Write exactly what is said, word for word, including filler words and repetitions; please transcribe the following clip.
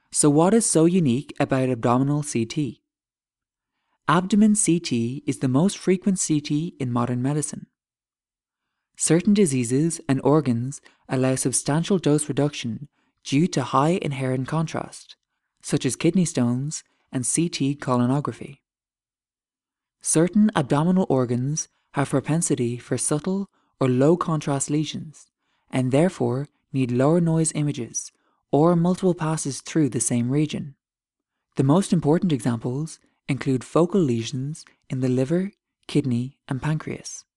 So what is so unique about abdominal C T? Abdomen C T is the most frequent C T in modern medicine. Certain diseases and organs allow substantial dose reduction due to high inherent contrast, such as kidney stones and C T colonography. Certain abdominal organs have propensity for subtle or low contrast lesions and therefore need lower noise images or multiple passes through the same region. The most important examples include focal lesions in the liver, kidney, and pancreas.